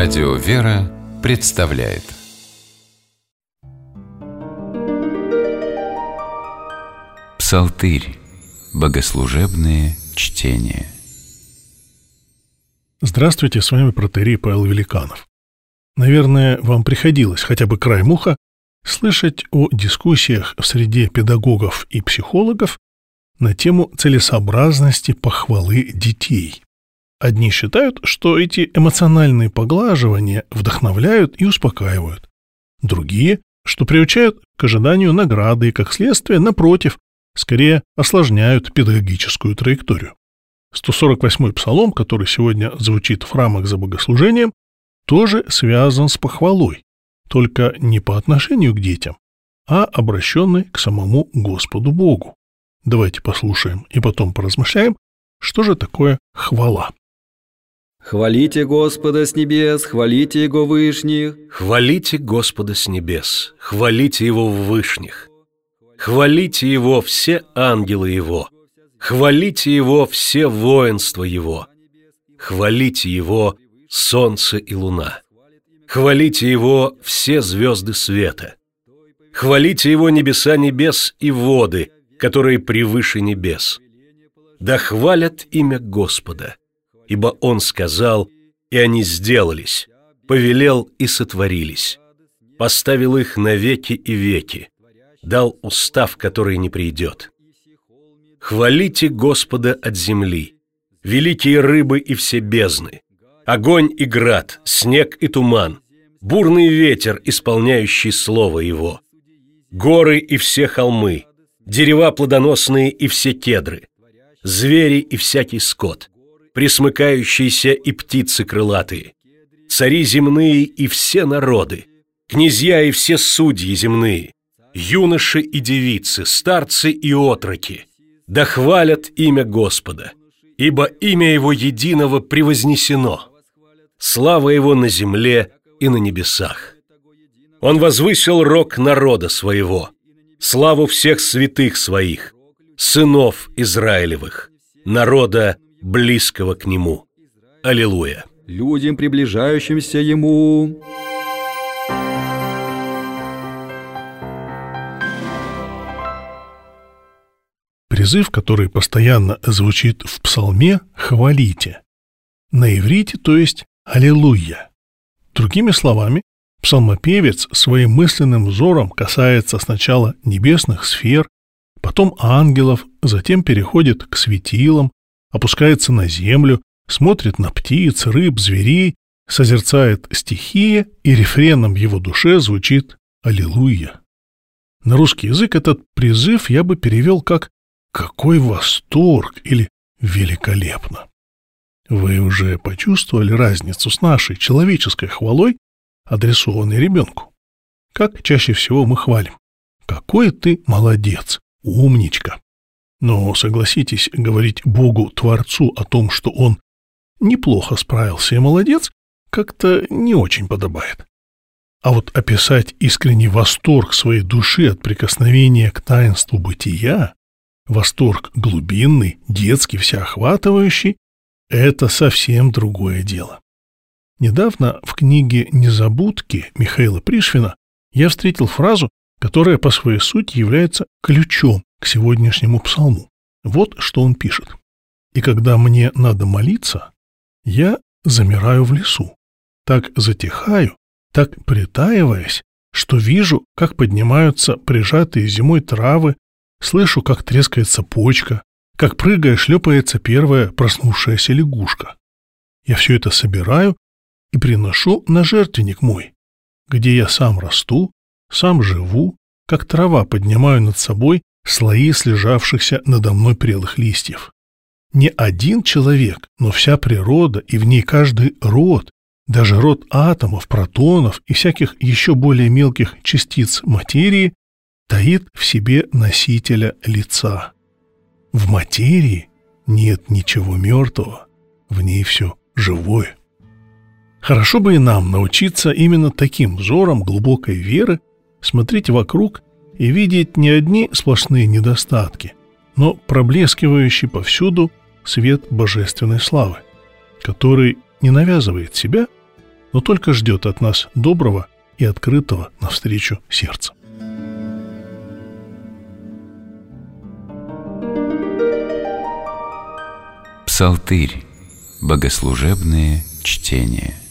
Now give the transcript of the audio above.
Радио «Вера» представляет Псалтырь. Богослужебные чтения. Здравствуйте, с вами протоиерей Павел Великанов. Наверное, вам приходилось хотя бы краем уха слышать о дискуссиях в среде педагогов и психологов на тему целесообразности похвалы детей. Одни считают, что эти эмоциональные поглаживания вдохновляют и успокаивают. Другие, что приучают к ожиданию награды и, как следствие, напротив, скорее осложняют педагогическую траекторию. 148-й псалом, который сегодня звучит в храмах за богослужением, тоже связан с похвалой, только не по отношению к детям, а обращенный к самому Господу Богу. Давайте послушаем и потом поразмышляем, что же такое хвала. Хвалите Господа с небес, хвалите Его вышних. Хвалите Господа с небес, хвалите Его в вышних. Хвалите Его все ангелы Его, хвалите Его все воинства Его. Хвалите Его солнце и луна. Хвалите Его все звезды света. Хвалите Его небеса небес и воды, которые превыше небес. Да хвалят имя Господа, ибо Он сказал, и они сделались, повелел и сотворились, поставил их на веки и веки, дал устав, который не придет. Хвалите Господа от земли, великие рыбы и все бездны, огонь и град, снег и туман, бурный ветер, исполняющий слово Его, горы и все холмы, дерева плодоносные и все кедры, звери и всякий скот, пресмыкающиеся и птицы крылатые, цари земные и все народы, князья и все судьи земные, юноши и девицы, старцы и отроки, да хвалят имя Господа, ибо имя Его единого превознесено, слава Его на земле и на небесах. Он возвысил рог народа своего, славу всех святых своих, сынов Израилевых, народа, близкого к Нему. Аллилуйя! Людям, приближающимся Ему. Призыв, который постоянно звучит в псалме «хвалите», на иврите, то есть «аллилуйя». Другими словами, псалмопевец своим мысленным взором касается сначала небесных сфер, потом ангелов, затем переходит к светилам, опускается на землю, смотрит на птиц, рыб, зверей, созерцает стихии, и рефреном в его душе звучит «Аллилуйя». На русский язык этот призыв я бы перевел как «Какой восторг!» или «Великолепно!». Вы уже почувствовали разницу с нашей человеческой хвалой, адресованной ребенку? Как чаще всего мы хвалим? «Какой ты молодец! Умничка!» Но, согласитесь, говорить Богу-творцу о том, что Он неплохо справился и молодец, как-то не очень подобает. А вот описать искренний восторг своей души от прикосновения к таинству бытия, восторг глубинный, детский, всеохватывающий, это совсем другое дело. Недавно в книге «Незабудки» Михаила Пришвина я встретил фразу, которая по своей сути является ключом к сегодняшнему псалму. Вот что он пишет. «И когда мне надо молиться, я замираю в лесу, так затихаю, так притаиваясь, что вижу, как поднимаются прижатые зимой травы, слышу, как трескается почка, как, прыгая, шлепается первая проснувшаяся лягушка. Я все это собираю и приношу на жертвенник мой, где я сам расту, сам живу, как трава поднимаю над собой слои слежавшихся надо мной прелых листьев. Не один человек, но вся природа и в ней каждый род, даже род атомов, протонов и всяких еще более мелких частиц материи, таит в себе носителя лица. В материи нет ничего мертвого, в ней все живое». Хорошо бы и нам научиться именно таким взором глубокой веры смотреть вокруг и видеть не одни сплошные недостатки, но проблескивающий повсюду свет божественной славы, который не навязывает себя, но только ждет от нас доброго и открытого навстречу сердца. Псалтырь. Богослужебные чтения.